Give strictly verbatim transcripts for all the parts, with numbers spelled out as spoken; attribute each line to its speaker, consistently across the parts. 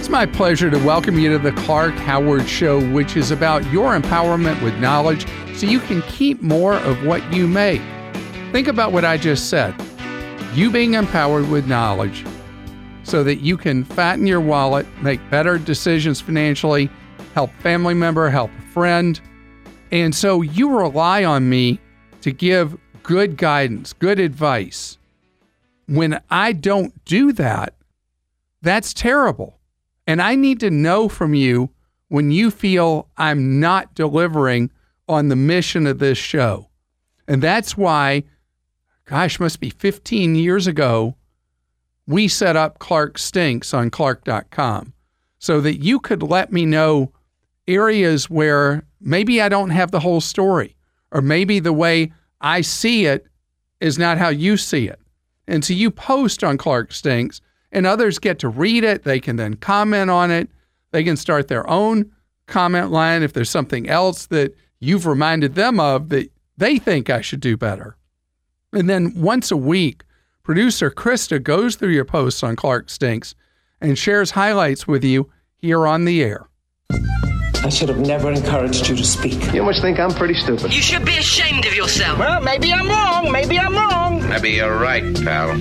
Speaker 1: It's my pleasure to welcome you to the Clark Howard Show, which is about your empowerment with knowledge so you can keep more of what you make. Think about what I just said. You being empowered with knowledge so that you can fatten your wallet, make better decisions financially, help a family member, help a friend. And so you rely on me to give good guidance, good advice. When I don't do that, that's terrible. And I need to know from you when you feel I'm not delivering on the mission of this show. And that's why, gosh, must be fifteen years ago, we set up Clark Stinks on Clark dot com so that you could let me know areas where maybe I don't have the whole story, or maybe the way I see it is not how you see it. And so you post on Clark Stinks, and others get to read it. They can then comment on it. They can start their own comment line if there's something else that you've reminded them of that they think I should do better. And then once a week, producer Krista goes through your posts on Clark Stinks and shares highlights with you here on the air.
Speaker 2: I should have never encouraged you to speak.
Speaker 3: You must think I'm pretty stupid.
Speaker 4: You should be ashamed of yourself.
Speaker 2: Well, maybe I'm wrong. Maybe I'm wrong.
Speaker 3: Maybe you're right, pal.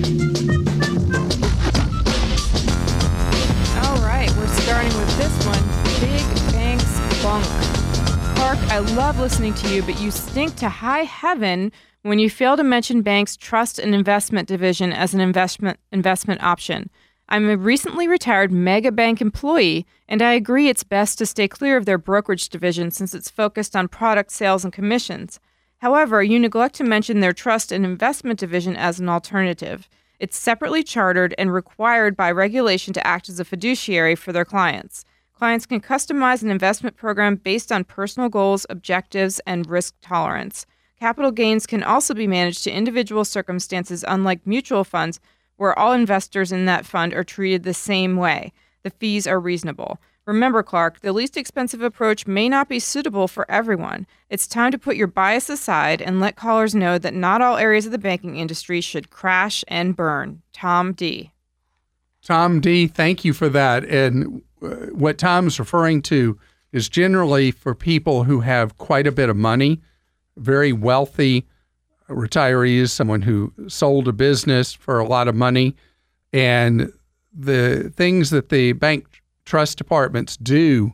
Speaker 5: Starting with this one, Big Banks Bunk. Clark, I love listening to you, but you stink to high heaven when you fail to mention banks' trust and investment division as an investment investment option. I'm a recently retired mega bank employee, and I agree it's best to stay clear of their brokerage division since it's focused on product sales and commissions. However, you neglect to mention their trust and investment division as an alternative. It's separately chartered and required by regulation to act as a fiduciary for their clients. Clients can customize an investment program based on personal goals, objectives, and risk tolerance. Capital gains can also be managed to individual circumstances, unlike mutual funds, where all investors in that fund are treated the same way. The fees are reasonable. Remember, Clark, the least expensive approach may not be suitable for everyone. It's time to put your bias aside and let callers know that not all areas of the banking industry should crash and burn. Tom D.
Speaker 1: Tom D., thank you for that. And what Tom's referring to is generally for people who have quite a bit of money, very wealthy retirees, someone who sold a business for a lot of money, and the things that the bank trust departments do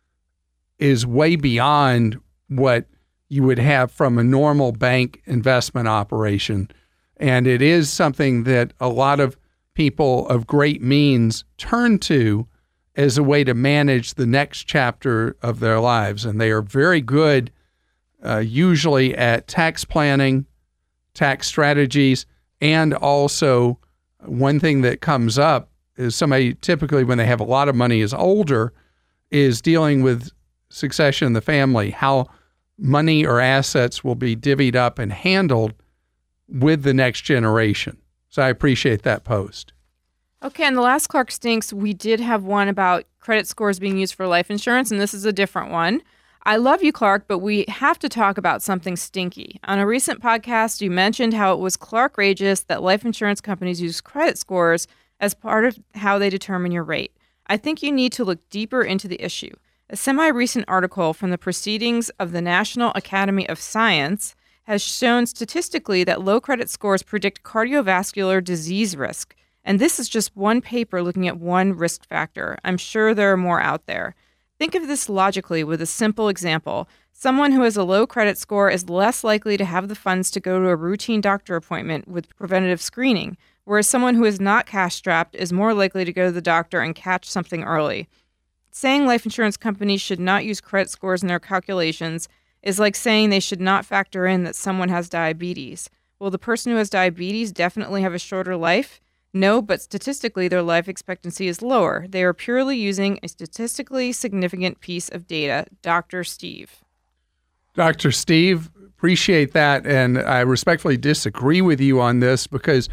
Speaker 1: is way beyond what you would have from a normal bank investment operation. And it is something that a lot of people of great means turn to as a way to manage the next chapter of their lives. And they are very good, uh, usually at tax planning, tax strategies, and also one thing that comes up is somebody typically when they have a lot of money is older, is dealing with succession in the family, how money or assets will be divvied up and handled with the next generation. So I appreciate that post.
Speaker 5: Okay, and the last Clark Stinks, we did have one about credit scores being used for life insurance, and this is a different one. I love you, Clark, but we have to talk about something stinky. On a recent podcast, you mentioned how it was Clark-rageous that life insurance companies use credit scores as part of how they determine your rate. I think you need to look deeper into the issue. A semi-recent article from the Proceedings of the National Academy of Science has shown statistically that low credit scores predict cardiovascular disease risk. And this is just one paper looking at one risk factor. I'm sure there are more out there. Think of this logically with a simple example. Someone who has a low credit score is less likely to have the funds to go to a routine doctor appointment with preventative screening, whereas someone who is not cash-strapped is more likely to go to the doctor and catch something early. Saying life insurance companies should not use credit scores in their calculations is like saying they should not factor in that someone has diabetes. Will the person who has diabetes definitely have a shorter life? No, but statistically, their life expectancy is lower. They are purely using a statistically significant piece of data. Doctor Steve.
Speaker 1: Doctor Steve, appreciate that. And I respectfully disagree with you on this because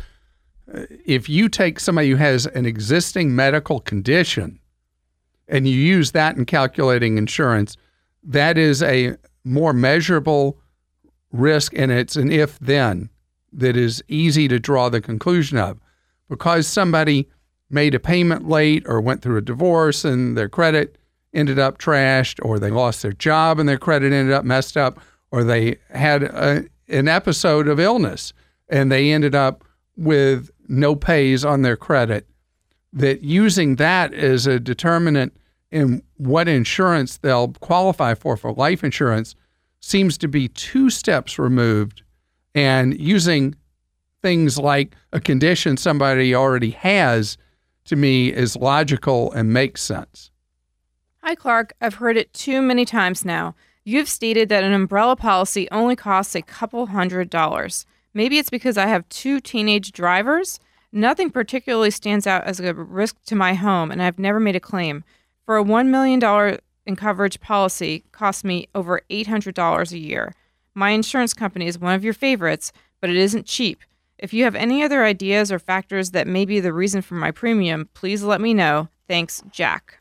Speaker 1: if you take somebody who has an existing medical condition and you use that in calculating insurance, that is a more measurable risk, and it's an if-then that is easy to draw the conclusion of. Because somebody made a payment late or went through a divorce and their credit ended up trashed, or they lost their job and their credit ended up messed up, or they had a, an episode of illness and they ended up with no pays on their credit, that using that as a determinant in what insurance they'll qualify for, for life insurance, seems to be two steps removed, and using things like a condition somebody already has, to me, is logical and makes sense.
Speaker 5: Hi, Clark. I've heard it too many times now. You've stated that an umbrella policy only costs a couple hundred dollars. Maybe it's because I have two teenage drivers. Nothing particularly stands out as a risk to my home, and I've never made a claim. For a one million dollars in coverage policy, costs me over eight hundred dollars a year. My insurance company is one of your favorites, but it isn't cheap. If you have any other ideas or factors that may be the reason for my premium, please let me know. Thanks, Jack.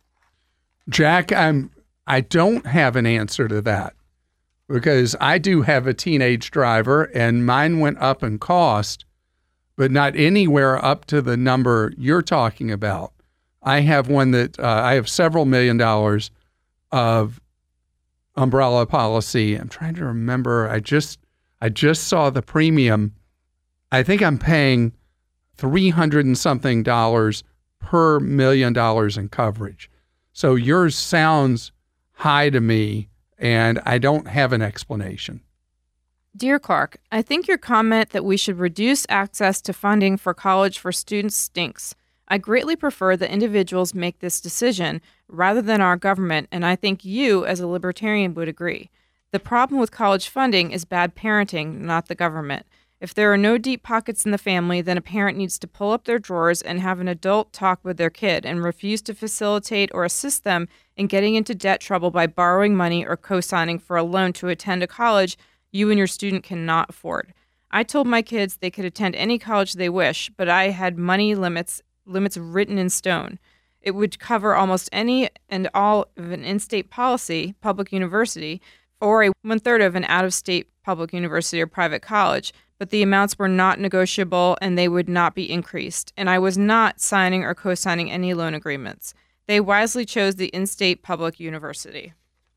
Speaker 1: Jack, I'm, I don't have an answer to that, because I do have a teenage driver and mine went up in cost, but not anywhere up to the number you're talking about. I have one that uh, I have several million dollars of umbrella policy. I'm trying to remember. I just I just saw the premium. I think I'm paying three hundred and something dollars per million dollars in coverage. So yours sounds high to me, and I don't have an explanation.
Speaker 5: Dear Clark, I think your comment that we should reduce access to funding for college for students stinks. I greatly prefer that individuals make this decision rather than our government, and I think you, as a libertarian, would agree. The problem with college funding is bad parenting, not the government. If there are no deep pockets in the family, then a parent needs to pull up their drawers and have an adult talk with their kid and refuse to facilitate or assist them in getting into debt trouble by borrowing money or co-signing for a loan to attend a college you and your student cannot afford. I told my kids they could attend any college they wish, but I had money limits limits written in stone. It would cover almost any and all of an in-state policy, public university, or a one-third of an out-of-state public university or private college, but the amounts were not negotiable and they would not be increased, and I was not signing or co-signing any loan agreements. They wisely chose the in-state public university.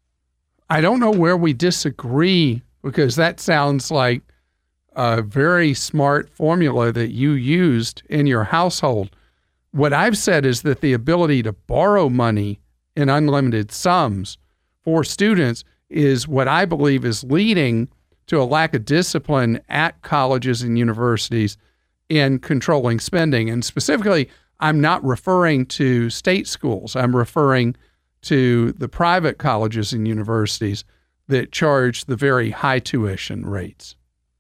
Speaker 1: I don't know where we disagree, because that sounds like a very smart formula that you used in your household. What I've said is that the ability to borrow money in unlimited sums for students is what I believe is leading to a lack of discipline at colleges and universities in controlling spending. And specifically, I'm not referring to state schools. I'm referring to the private colleges and universities that charge the very high tuition rates.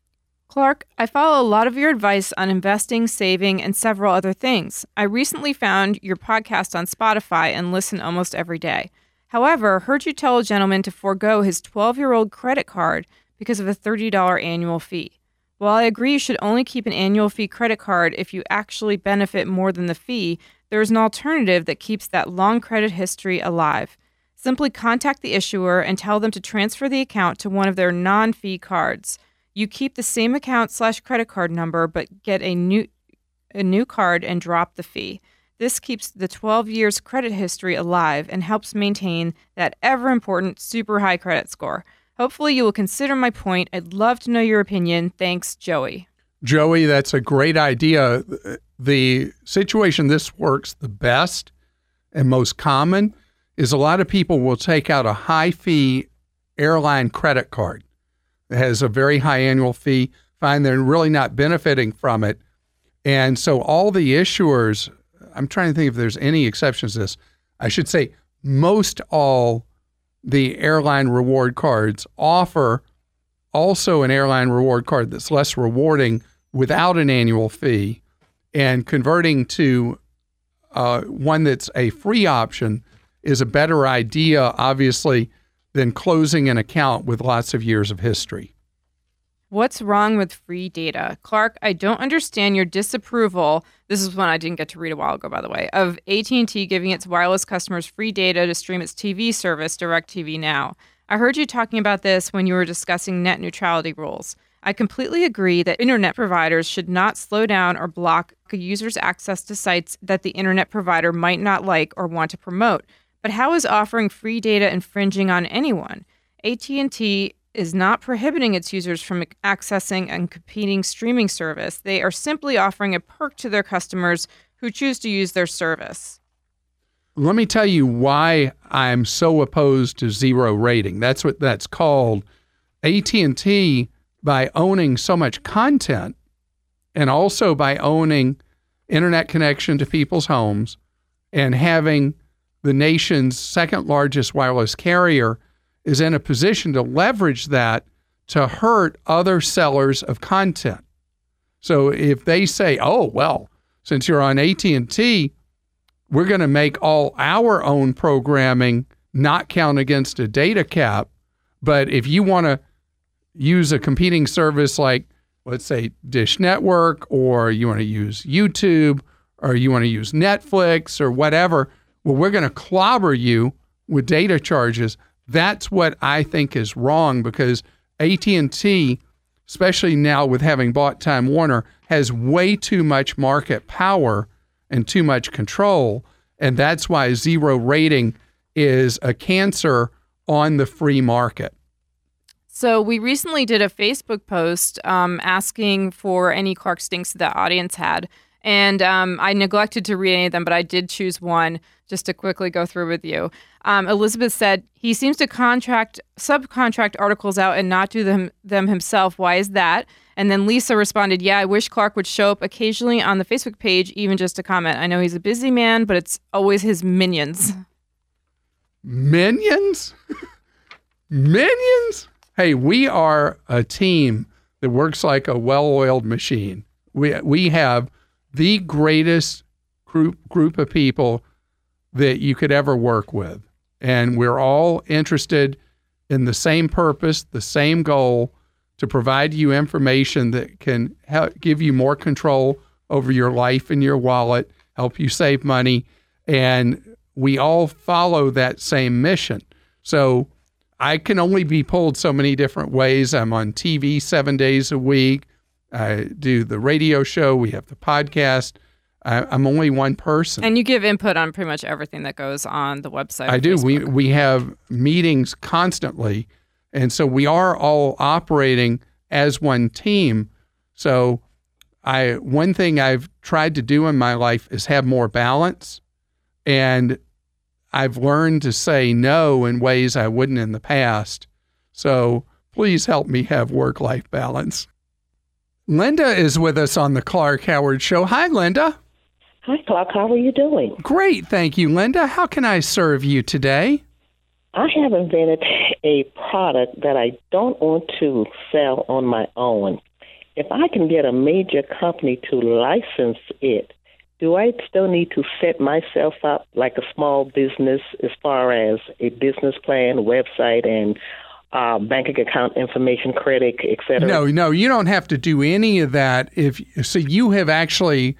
Speaker 5: Clark, I follow a lot of your advice on investing, saving, and several other things. I recently found your podcast on Spotify and listen almost every day. However, heard you tell a gentleman to forego his twelve-year-old credit card because of a thirty dollars annual fee. While I agree you should only keep an annual fee credit card if you actually benefit more than the fee, there is an alternative that keeps that long credit history alive. Simply contact the issuer and tell them to transfer the account to one of their non-fee cards. You keep the same account slash credit card number, but get a new a new card and drop the fee. This keeps the twelve years credit history alive and helps maintain that ever-important super high credit score. Hopefully you will consider my point. I'd love to know your opinion. Thanks, Joey.
Speaker 1: Joey, that's a great idea. The situation this works the best and most common is a lot of people will take out a high-fee airline credit card that has a very high annual fee, find they're really not benefiting from it. And so all the issuers, I'm trying to think if there's any exceptions to this. I should say most all the airline reward cards offer also an airline reward card that's less rewarding without an annual fee, and converting to uh, one that's a free option is a better idea, obviously, than closing an account with lots of years of history.
Speaker 5: What's wrong with free data? Clark, I don't understand your disapproval. This is one I didn't get to read a while ago, by the way, of A T and T giving its wireless customers free data to stream its T V service, DirecTV Now. I heard you talking about this when you were discussing net neutrality rules. I completely agree that internet providers should not slow down or block a user's access to sites that the internet provider might not like or want to promote. But how is offering free data infringing on anyone? A T and T is not prohibiting its users from accessing a competing streaming service. They are simply offering a perk to their customers who choose to use their service.
Speaker 1: Let me tell you why I'm so opposed to zero rating. That's what that's called. A T and T, by owning so much content and also by owning internet connection to people's homes and having the nation's second largest wireless carrier, is in a position to leverage that to hurt other sellers of content. So if they say, oh, well, since you're on A T and T, we're going to make all our own programming not count against a data cap. But if you want to use a competing service like, let's say, Dish Network, or you want to use YouTube, or you want to use Netflix or whatever, well, we're going to clobber you with data charges. That's what I think is wrong, because A T and T, especially now with having bought Time Warner, has way too much market power and too much control. And that's why zero rating is a cancer on the free market.
Speaker 5: So we recently did a Facebook post um, asking for any Clark Stinks the audience had. And um, I neglected to read any of them, but I did choose one just to quickly go through with you. Um, Elizabeth said, he seems to contract, subcontract articles out and not do them, them himself. Why is that? And then Lisa responded, yeah, I wish Clark would show up occasionally on the Facebook page, even just to comment. I know he's a busy man, but it's always his minions.
Speaker 1: Minions? Minions? Hey, we are a team that works like a well-oiled machine. We we have the greatest group group of people that you could ever work with. And we're all interested in the same purpose, the same goal, to provide you information that can help give you more control over your life and your wallet, help you save money. And we all follow that same mission. So I can only be pulled so many different ways. I'm on T V seven days a week. I do the radio show. We have the podcast. I, I'm only one person.
Speaker 5: And you give input on pretty much everything that goes on the website.
Speaker 1: I do. We we have meetings constantly. And so we are all operating as one team. So I one thing I've tried to do in my life is have more balance. And I've learned to say no in ways I wouldn't in the past. So please help me have work-life balance. Linda is with us on the Clark Howard Show. Hi, Linda.
Speaker 4: Hi, Clark. How are you doing?
Speaker 1: Great. Thank you, Linda. How can I serve you today?
Speaker 4: I have invented a product that I don't want to sell on my own. If I can get a major company to license it, do I still need to set myself up like a small business as far as a business plan, website, and uh, banking account information, credit, et cetera?
Speaker 1: No, no, you don't have to do any of that. If so, you have actually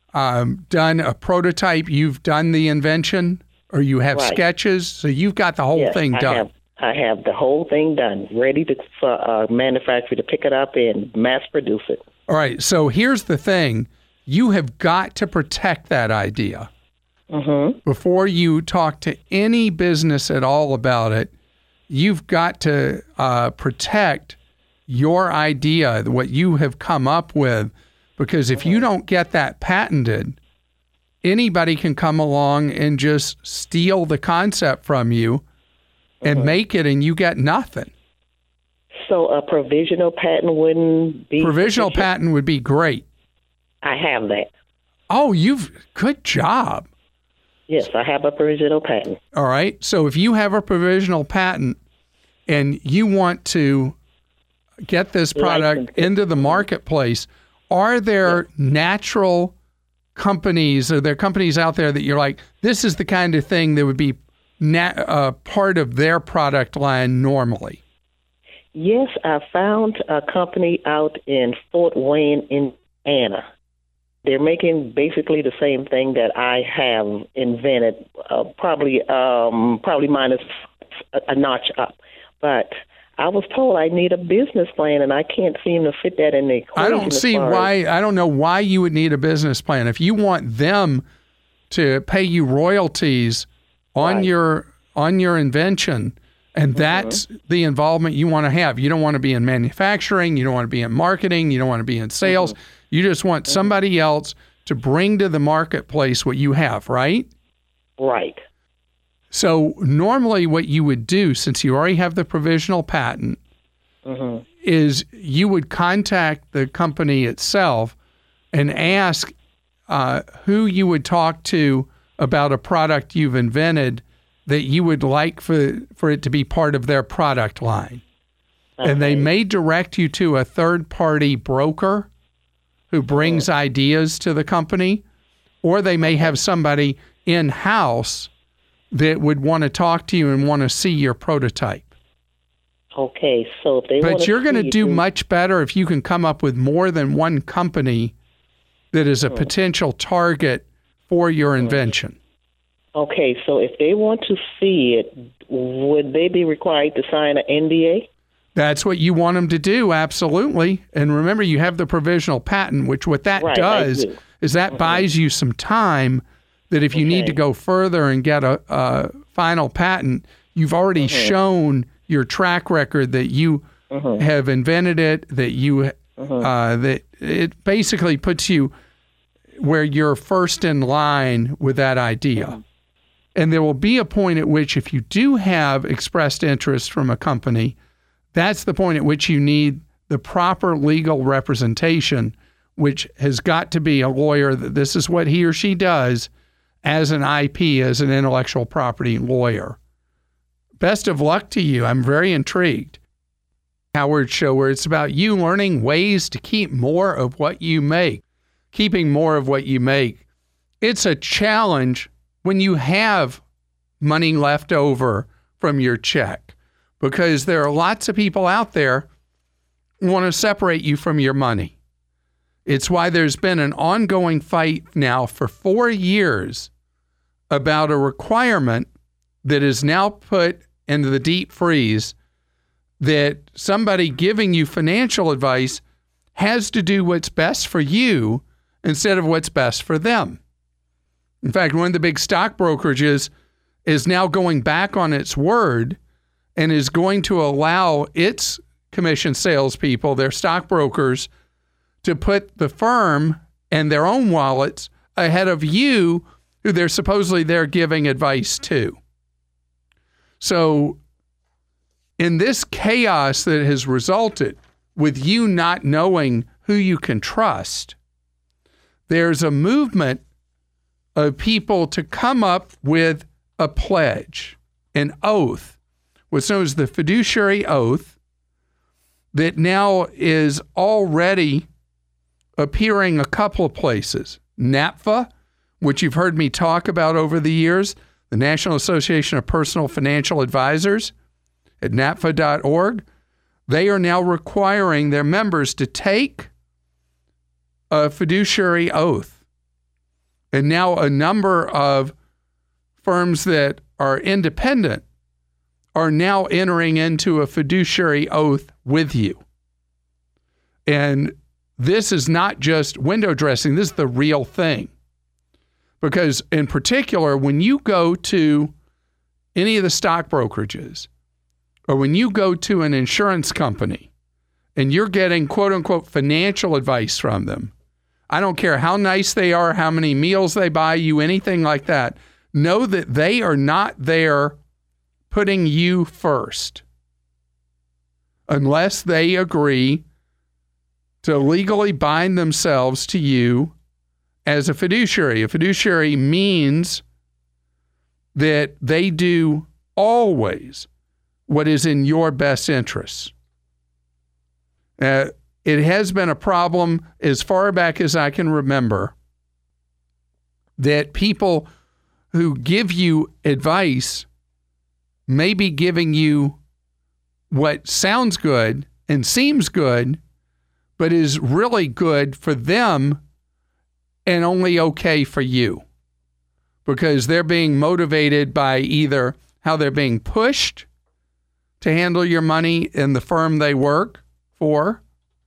Speaker 1: um, done a prototype. You've done the invention, or you have
Speaker 4: right.
Speaker 1: sketches. So you've got the whole
Speaker 4: yes,
Speaker 1: thing
Speaker 4: I
Speaker 1: done.
Speaker 4: Have, I have the whole thing done, ready to, for a manufacturer to pick it up and mass produce it.
Speaker 1: All right. So here's the thing. You have got to protect that idea.
Speaker 4: Mm-hmm.
Speaker 1: Before you talk to any business at all about it, you've got to uh, protect your idea, what you have come up with, because if mm-hmm. you don't get that patented, anybody can come along and just steal the concept from you and mm-hmm. make it, and you get nothing.
Speaker 4: So a provisional patent wouldn't be...
Speaker 1: Provisional
Speaker 4: sufficient?
Speaker 1: patent would be great.
Speaker 4: I have that.
Speaker 1: Oh, you've good job.
Speaker 4: Yes, I have a provisional patent.
Speaker 1: All right. So if you have a provisional patent and you want to get this product License. into the marketplace, are there yes. natural companies, are there companies out there that you're like, this is the kind of thing that would be na- uh, part of their product line normally?
Speaker 4: Yes, I found a company out in Fort Wayne, Indiana. They're making basically the same thing that I have invented, uh, probably um, probably minus a, a notch up. But I was told I need a business plan, and I can't seem to fit that in the equation.
Speaker 1: I don't see why. I don't know why you would need a business plan. If you want them to pay you royalties on
Speaker 4: Right.
Speaker 1: your on your invention, and that's
Speaker 4: Mm-hmm.
Speaker 1: the involvement you want to have. You don't want to be in manufacturing. You don't want to be in marketing. You don't want to be in sales.
Speaker 4: Mm-hmm.
Speaker 1: You just want somebody else to bring to the marketplace what you have, right?
Speaker 4: Right.
Speaker 1: So normally what you would do, since you already have the provisional patent,
Speaker 4: Mm-hmm.
Speaker 1: is you would contact the company itself and ask uh, who you would talk to about a product you've invented that you would like for, for it to be part of their product line. And they may direct you to a third-party broker who brings ideas to the company, or they may have somebody in-house that would want to talk to you and want to see your prototype.
Speaker 4: Okay, so if they
Speaker 1: But
Speaker 4: want
Speaker 1: you're going to
Speaker 4: see
Speaker 1: do
Speaker 4: who-
Speaker 1: much better if you can come up with more than one company that is a potential target for your invention.
Speaker 4: Okay, so if they want to see it, would they be required to sign an N D A?
Speaker 1: That's what you want them to do, absolutely. And remember, you have the provisional patent, which what that
Speaker 4: Right, I
Speaker 1: does
Speaker 4: do.
Speaker 1: is that buys you some time that if you need to
Speaker 4: Okay.
Speaker 1: go further and get a, a final patent, you've already shown your track record that you have invented it, that you uh, that it basically puts you where you're first in line with that idea. And there will be a point at which if you do have expressed interest from a company, that's the point at which you need the proper legal representation, which has got to be a lawyer that this is what he or she does as an I P, as an intellectual property lawyer. Best of luck to you. I'm very intrigued. Howard Show, where it's about you learning ways to keep more of what you make. Keeping more of what you make. It's a challenge when you have money left over from your check, because there are lots of people out there who want to separate you from your money. It's why there's been an ongoing fight now for four years about a requirement that is now put into the deep freeze that somebody giving you financial advice has to do what's best for you instead of what's best for them. In fact, one of the big stock brokerages is now going back on its word and is going to allow its commission salespeople, their stockbrokers, to put the firm and their own wallets ahead of you, who they're supposedly they're giving advice to. So in this chaos that has resulted with you not knowing who you can trust, there's a movement of people to come up with a pledge, an oath, what's known as the fiduciary oath, that now is already appearing a couple of places. NAPFA, which you've heard me talk about over the years, the National Association of Personal Financial Advisors at N A P F A dot org, they are now requiring their members to take a fiduciary oath. And now a number of firms that are independent are now entering into a fiduciary oath with you. And this is not just window dressing, this is the real thing. Because in particular, when you go to any of the stock brokerages, or when you go to an insurance company and you're getting quote unquote financial advice from them, I don't care how nice they are, how many meals they buy you, anything like that, know that they are not there putting you first unless they agree to legally bind themselves to you as a fiduciary. A fiduciary means that they do always what is in your best interests. Uh, it has been a problem as far back as I can remember that people who give you advice may be giving you what sounds good and seems good, but is really good for them and only okay for you, because they're being motivated by either how they're being pushed to handle your money in the firm they work for,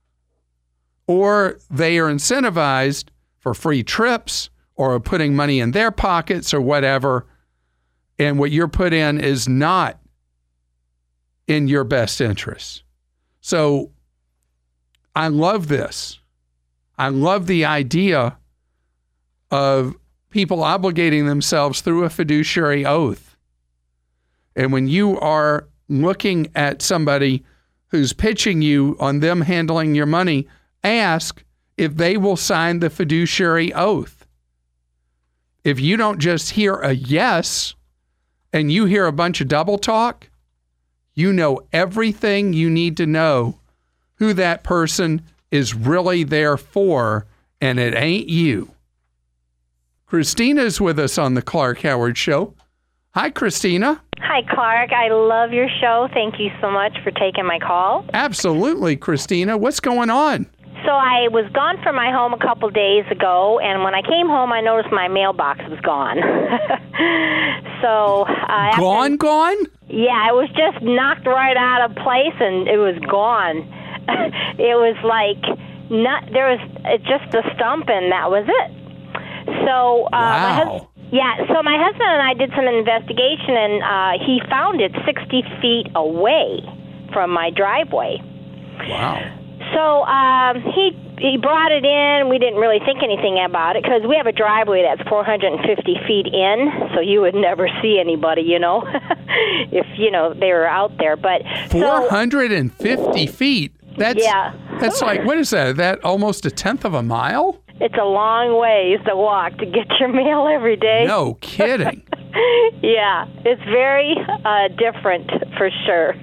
Speaker 1: or they are incentivized for free trips or putting money in their pockets or whatever, and what you're put in is not in your best interest. So I love this. I love the idea of people obligating themselves through a fiduciary oath. And when you are looking at somebody who's pitching you on them handling your money, ask if they will sign the fiduciary oath. If you don't just hear a yes and you hear a bunch of double talk, you know everything you need to know who that person is really there for, and it ain't you. Christina's with us on the Clark Howard Show. Hi, Christina.
Speaker 6: Hi, Clark. I love your show. Thank you so much for taking my call. Absolutely,
Speaker 1: Christina. What's going on?
Speaker 6: So I was gone from my home a couple days ago, and when I came home, I noticed my mailbox was gone. so uh,
Speaker 1: Gone,
Speaker 6: after,
Speaker 1: gone?
Speaker 6: Yeah, it was just knocked right out of place, and it was gone. It was like, not, there was just a stump, and that was it. So, uh,
Speaker 1: wow.
Speaker 6: my husband, yeah, so my husband and I did some investigation, and uh, he found it sixty feet away from my driveway.
Speaker 1: Wow.
Speaker 6: So um, he he brought it in. We didn't really think anything about it because we have a driveway that's four hundred fifty feet in, so you would never see anybody, you know, if, you know, they were out there. But
Speaker 1: four hundred fifty
Speaker 6: so,
Speaker 1: feet? That's,
Speaker 6: yeah.
Speaker 1: That's like, what is that? Is that almost a tenth of a mile?
Speaker 6: It's a long ways to walk to get your mail every day.
Speaker 1: No kidding.
Speaker 6: Yeah, it's very uh, different for sure.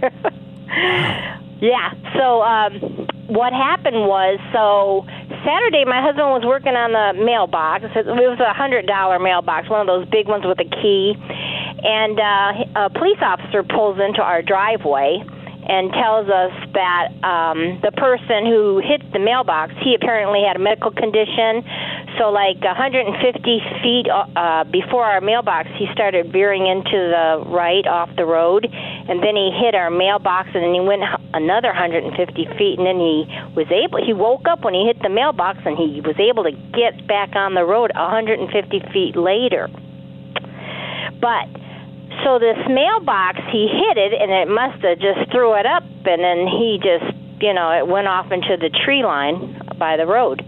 Speaker 6: Yeah, so um, what happened was, so Saturday my husband was working on the mailbox. It was a one hundred dollar mailbox, one of those big ones with a key. And uh, a police officer pulls into our driveway and tells us that um, the person who hit the mailbox, he apparently had a medical condition. So like one hundred fifty feet uh, before our mailbox, he started veering into the right off the road, and then he hit our mailbox, and then he went another one hundred fifty feet, and then he was able, he woke up when he hit the mailbox, and he was able to get back on the road one hundred fifty feet later. But so this mailbox, he hit it, and it must have just threw it up, and then he just, you know, it went off into the tree line by the road.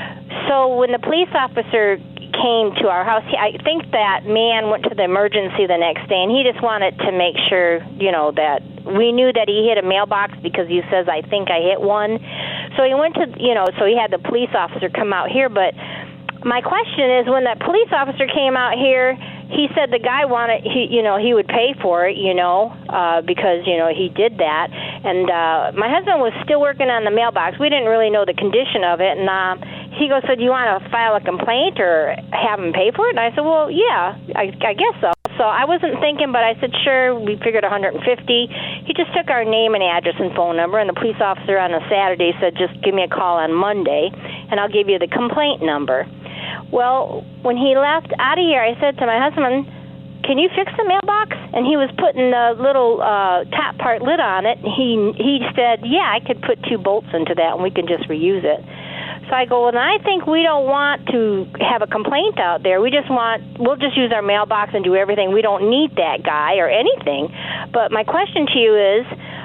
Speaker 6: So when the police officer came to our house, he, I think that man went to the emergency the next day, and he just wanted to make sure, you know, that we knew that he hit a mailbox because he says, I think I hit one. So he went to, you know, so he had the police officer come out here. But my question is, when that police officer came out here, he said the guy wanted, he, you know, he would pay for it, you know, uh, because, you know, he did that. And uh, my husband was still working on the mailbox. We didn't really know the condition of it. And uh, he goes, so do you want to file a complaint or have him pay for it? And I said, well, yeah, I, I guess so. So I wasn't thinking, but I said, sure, we figured one hundred fifty. He just took our name and address and phone number, and the police officer on a Saturday said, just give me a call on Monday, and I'll give you the complaint number. Well, when he left out of here, I said to my husband, can you fix the mailbox? And he was putting the little uh, top part lid on it. He he said, yeah, I could put two bolts into that, and we can just reuse it. So I go, well, then I think we don't want to have a complaint out there. We just want, we'll just use our mailbox and do everything. We don't need that guy or anything. But my question to you is,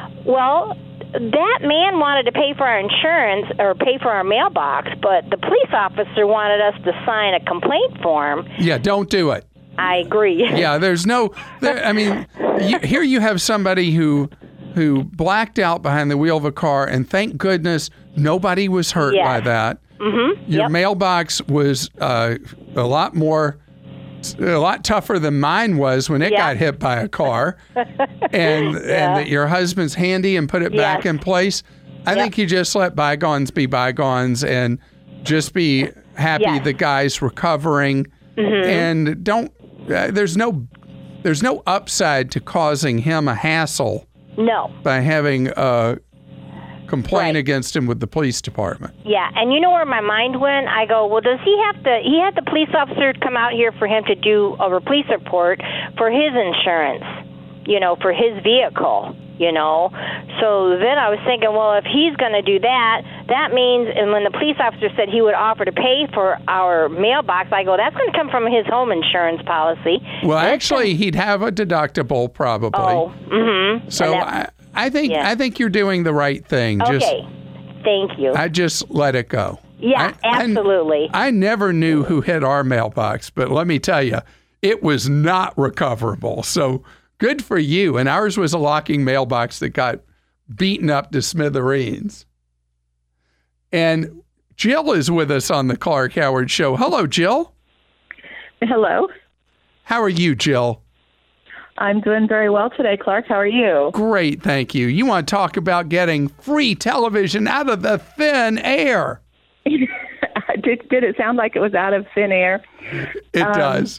Speaker 6: well, that man wanted to pay for our insurance or pay for our mailbox, but the police officer wanted us to sign a complaint form.
Speaker 1: Yeah, don't do it.
Speaker 6: I agree.
Speaker 1: Yeah, there's no, there, I mean, you, here you have somebody who who blacked out behind the wheel of a car, and thank goodness nobody was hurt
Speaker 6: yes.
Speaker 1: by that.
Speaker 6: Mm-hmm.
Speaker 1: Your
Speaker 6: yep.
Speaker 1: mailbox was uh, a lot more, a lot tougher than mine was when it
Speaker 6: yep.
Speaker 1: got hit by a car, and yeah. and that your husband's handy and put it
Speaker 6: yes.
Speaker 1: back in place. I yep. think you just let bygones be bygones and just be happy
Speaker 6: yes.
Speaker 1: the guy's recovering, mm-hmm. and don't. Uh, there's no, there's no upside to causing him a hassle.
Speaker 6: No.
Speaker 1: By having a complaint
Speaker 6: right.
Speaker 1: against him with the police department.
Speaker 6: Yeah, and you know where my mind went? I go, well, does he have to, he had the police officer come out here for him to do a police report for his insurance, you know, for his vehicle. you know. So then I was thinking, well, if he's going to do that, that means, and when the police officer said he would offer to pay for our mailbox, I go, that's going to come from his home insurance policy.
Speaker 1: Well, actually, he'd have a deductible probably.
Speaker 6: Oh, mm-hmm.
Speaker 1: So that, I, I think
Speaker 6: yeah.
Speaker 1: I think you're doing the right thing.
Speaker 6: Okay,
Speaker 1: just,
Speaker 6: thank you.
Speaker 1: I just let it go.
Speaker 6: Yeah,
Speaker 1: I,
Speaker 6: absolutely.
Speaker 1: I, I never knew who hit our mailbox, but let me tell you, it was not recoverable. So good for you. And ours was a locking mailbox that got beaten up to smithereens. And Jill is with us on the Clark Howard Show. Hello, Jill.
Speaker 7: Hello.
Speaker 1: How are you, Jill?
Speaker 7: I'm doing very well today, Clark. How are you?
Speaker 1: Great, thank you. You want to talk about getting free television out of the thin air.
Speaker 7: did, did it sound like it was out of thin air?
Speaker 1: It
Speaker 7: um,
Speaker 1: does.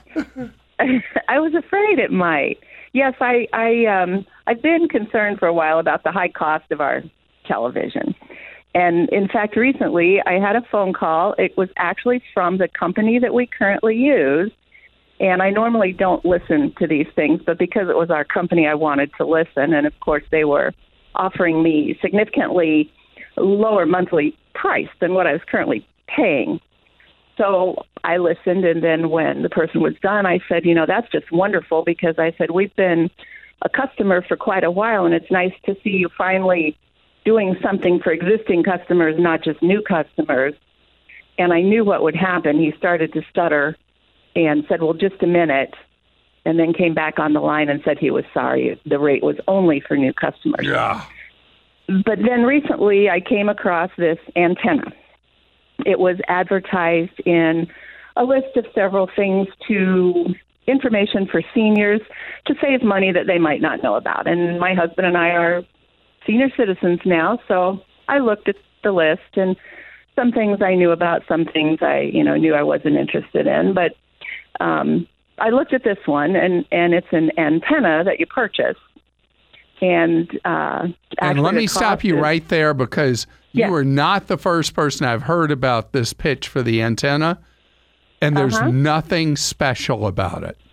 Speaker 7: I was afraid it might. Yes, I, I, um, I've been concerned for a while about the high cost of our television. And in fact, recently I had a phone call. It was actually from the company that we currently use. And I normally don't listen to these things, but because it was our company, I wanted to listen. And of course, they were offering me significantly lower monthly price than what I was currently paying. So I listened, and then when the person was done, I said, you know, that's just wonderful, because I said, we've been a customer for quite a while, and it's nice to see you finally doing something for existing customers, not just new customers. And I knew what would happen. He started to stutter and said, well, just a minute, and then came back on the line and said he was sorry. The rate was only for new customers.
Speaker 1: Yeah.
Speaker 7: But then recently I came across this antenna. It was advertised in a list of several things to information for seniors to save money that they might not know about. And my husband and I are senior citizens now, so I looked at the list, and some things I knew about, some things I, you know, knew I wasn't interested in. But um, I looked at this one, and, and it's an antenna that you purchase. And uh,
Speaker 1: and let me stop you
Speaker 7: is,
Speaker 1: right there, because
Speaker 7: yeah.
Speaker 1: you are not the first person I've heard about this pitch for the antenna, and there's
Speaker 7: uh-huh.
Speaker 1: nothing special about it.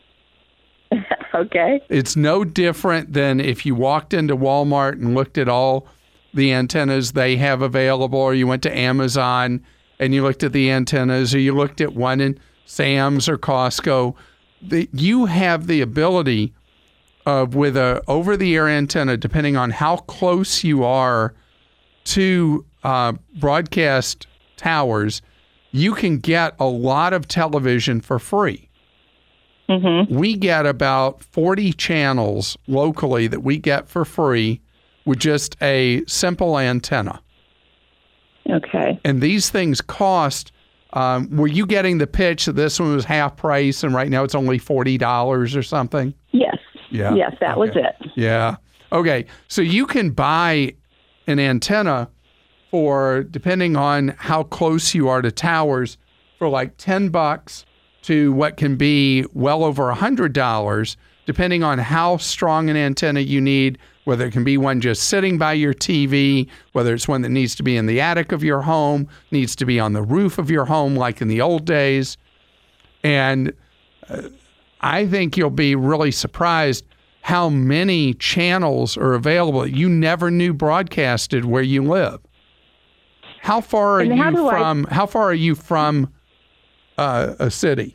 Speaker 7: Okay.
Speaker 1: It's no different than if you walked into Walmart and looked at all the antennas they have available, or you went to Amazon and you looked at the antennas, or you looked at one in Sam's or Costco. The, you have the ability of, with a over-the-air antenna, depending on how close you are to uh, broadcast towers, you can get a lot of television for free.
Speaker 7: Mm-hmm.
Speaker 1: We get about forty channels locally that we get for free with just a simple antenna.
Speaker 7: Okay.
Speaker 1: And these things cost, um, were you getting the pitch that this one was half price and right now it's only forty dollars or something?
Speaker 7: Yes.
Speaker 1: Yeah.
Speaker 7: Yes, that
Speaker 1: okay.
Speaker 7: was it.
Speaker 1: Yeah. Okay. So you can buy an antenna for, depending on how close you are to towers, for like ten bucks to what can be well over one hundred dollars, depending on how strong an antenna you need, whether it can be one just sitting by your T V, whether it's one that needs to be in the attic of your home, needs to be on the roof of your home like in the old days. And uh, I think you'll be really surprised how many channels are available that you never knew broadcasted where you live. How far are
Speaker 7: And how
Speaker 1: you
Speaker 7: do I-
Speaker 1: from how far are you from uh, a city?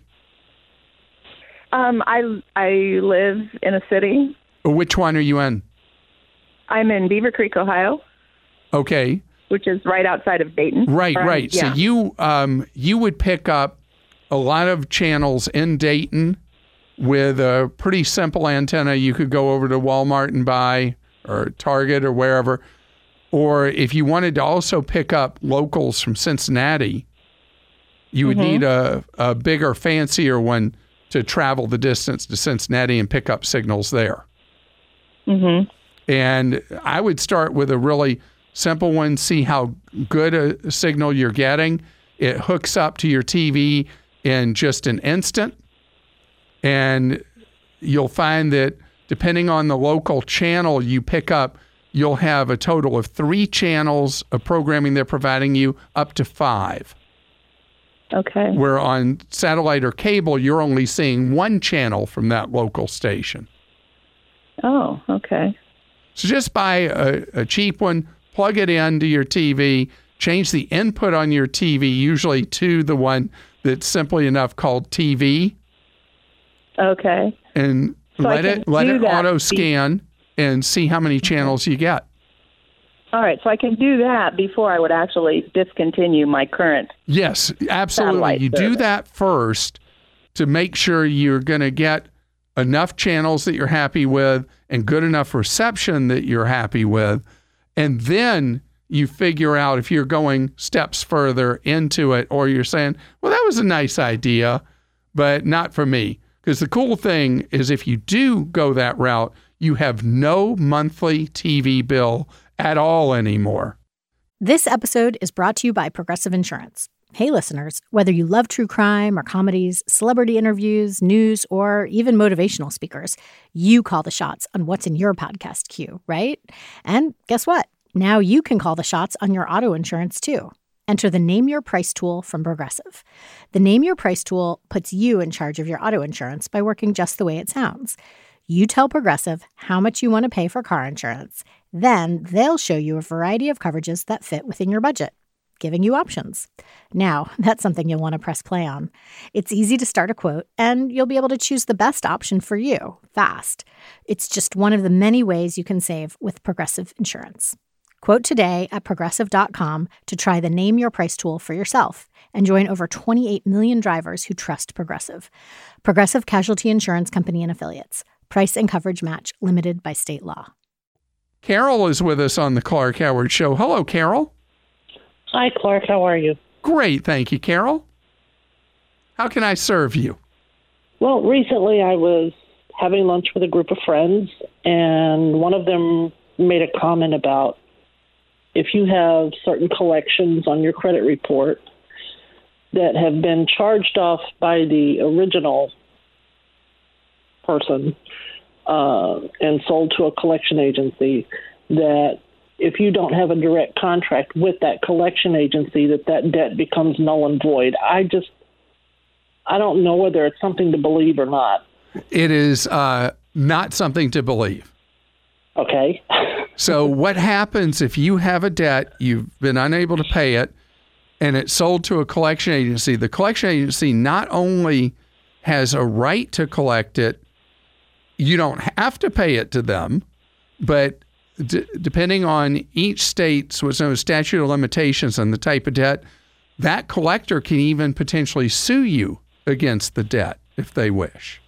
Speaker 7: Um, I I live in a city.
Speaker 1: Which one are you in?
Speaker 7: I'm in Beaver Creek, Ohio,
Speaker 1: Okay.
Speaker 7: which is right outside of Dayton.
Speaker 1: Right,
Speaker 7: Or,
Speaker 1: right.
Speaker 7: Yeah.
Speaker 1: So you um, you would pick up a lot of channels in Dayton with a pretty simple antenna. You could go over to Walmart and buy, or Target or wherever. Or if you wanted to also pick up locals from Cincinnati, you would
Speaker 7: Mm-hmm.
Speaker 1: need a, a bigger, fancier one to travel the distance to Cincinnati and pick up signals there.
Speaker 7: Mm-hmm.
Speaker 1: And I would start with a really simple one, see how good a signal you're getting. It hooks up to your T V in just an instant. And you'll find that depending on the local channel you pick up, you'll have a total of three channels of programming they're providing you, up to five.
Speaker 7: Okay.
Speaker 1: Where on satellite or cable, you're only seeing one channel from that local station.
Speaker 7: Oh, okay.
Speaker 1: So just buy a, a cheap one, plug it into your T V, change the input on your T V, usually to the one that's simply enough called T V.
Speaker 7: Okay.
Speaker 1: And
Speaker 7: So
Speaker 1: let
Speaker 7: I
Speaker 1: it
Speaker 7: can
Speaker 1: let
Speaker 7: do
Speaker 1: it
Speaker 7: that
Speaker 1: auto scan and see how many channels you get.
Speaker 7: All right, so I can do that before I would actually discontinue my current.
Speaker 1: Yes, absolutely.
Speaker 7: Satellite
Speaker 1: You do
Speaker 7: service.
Speaker 1: that first to make sure you're going to get enough channels that you're happy with and good enough reception that you're happy with. And then you figure out if you're going steps further into it, or you're saying, well, that was a nice idea, but not for me. Because the cool thing is if you do go that route, you have no monthly T V bill at all anymore.
Speaker 8: This episode is brought to you by Progressive Insurance. Hey, listeners, whether you love true crime or comedies, celebrity interviews, news, or even motivational speakers, you call the shots on what's in your podcast queue, right? And guess what? Now you can call the shots on your auto insurance, too. Enter the Name Your Price tool from Progressive. The Name Your Price tool puts you in charge of your auto insurance by working just the way it sounds. You tell Progressive how much you want to pay for car insurance. Then they'll show you a variety of coverages that fit within your budget, giving you options. Now, that's something you'll want to press play on. It's easy to start a quote, and you'll be able to choose the best option for you fast. It's just one of the many ways you can save with Progressive Insurance. Quote today at progressive dot com to try the Name Your Price tool for yourself and join over twenty-eight million drivers who trust Progressive. Progressive Casualty Insurance Company and Affiliates. Price and coverage match limited by state law.
Speaker 1: Carol is with us on the Clark Howard Show. Hello, Carol.
Speaker 4: Hi, Clark. How are you?
Speaker 1: Great. Thank you, Carol. How can I serve you?
Speaker 4: Well, recently I was having lunch with a group of friends, and one of them made a comment about if you have certain collections on your credit report that have been charged off by the original person uh, and sold to a collection agency, that if you don't have a direct contract with that collection agency, that that debt becomes null and void. I just, I don't know whether it's something to believe or not.
Speaker 1: It is uh, not something to believe.
Speaker 4: Okay.
Speaker 1: So what happens if you have a debt, you've been unable to pay it, and it's sold to a collection agency? The collection agency not only has a right to collect it, you don't have to pay it to them, but d- depending on each state's what's known as statute of limitations and the type of debt, that collector can even potentially sue you against the debt if they wish.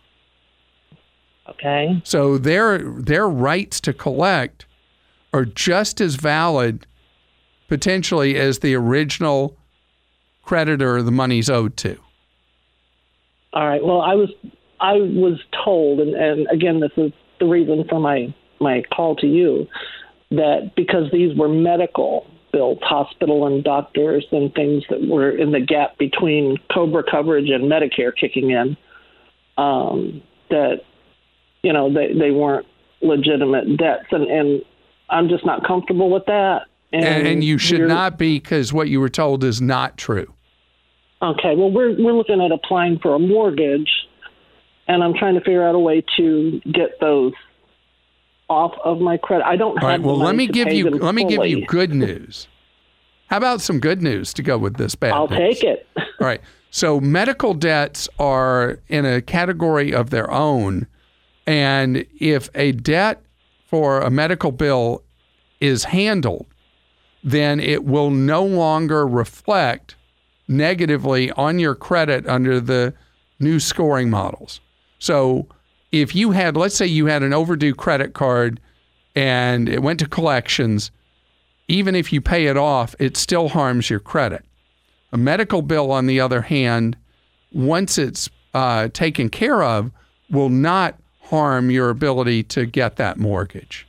Speaker 4: Okay.
Speaker 1: So their their rights to collect are just as valid potentially as the original creditor the money's owed to.
Speaker 4: All right. Well, I was I was told, and, and again, this is the reason for my, my call to you, that because these were medical bills, hospital and doctors and things that were in the gap between COBRA coverage and Medicare kicking in, um, that, you know, they, they weren't legitimate debts. And, and I'm just not comfortable with that.
Speaker 1: And, and, and you should not be, because what you were told is not true.
Speaker 4: Okay. Well, we're we're looking at applying for a mortgage, and I'm trying to figure out a way to get those off of my credit. I don't have.
Speaker 1: All right. Well,
Speaker 4: the
Speaker 1: let
Speaker 4: money
Speaker 1: me
Speaker 4: to
Speaker 1: give
Speaker 4: pay
Speaker 1: you
Speaker 4: them
Speaker 1: let me give
Speaker 4: fully.
Speaker 1: you good news. How about some good news to go with this bad
Speaker 4: I'll
Speaker 1: news?
Speaker 4: take it.
Speaker 1: All right. So medical debts are in a category of their own, and if a debt for a medical bill is handled, then it will no longer reflect negatively on your credit under the new scoring models. So if you had, let's say you had an overdue credit card and it went to collections, even if you pay it off, it still harms your credit. A medical bill, on the other hand, once it's uh, taken care of, will not harm your ability to get that mortgage.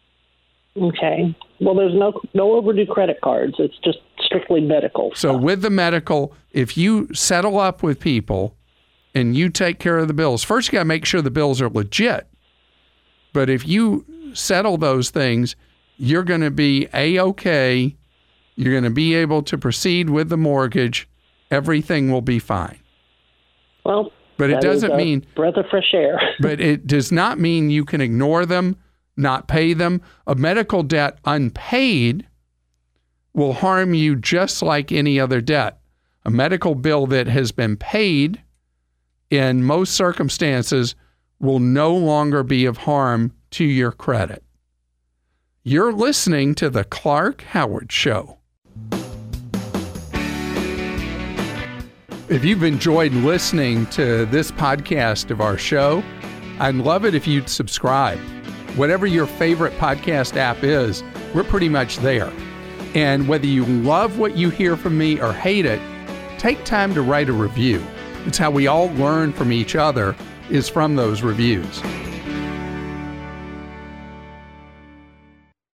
Speaker 4: Okay. Well, there's no no overdue credit cards. It's just strictly medical.
Speaker 1: So
Speaker 4: stuff.
Speaker 1: with the medical, if you settle up with people and you take care of the bills, first you got to make sure the bills are legit. But if you settle those things, you're going to be A-okay. You're going to be able to proceed with the mortgage. Everything will be fine.
Speaker 4: Well,
Speaker 1: but it
Speaker 4: that
Speaker 1: doesn't
Speaker 4: is a
Speaker 1: mean
Speaker 4: breath of fresh air.
Speaker 1: but it does not mean you can ignore them. not pay them. A medical debt unpaid will harm you just like any other debt. A medical bill that has been paid in most circumstances will no longer be of harm to your credit. You're listening to The Clark Howard Show. If you've enjoyed listening to this podcast of our show, I'd love it if you'd subscribe. Whatever your favorite podcast app is, we're pretty much there. And whether you love what you hear from me or hate it, take time to write a review. It's how we all learn from each other, is from those reviews.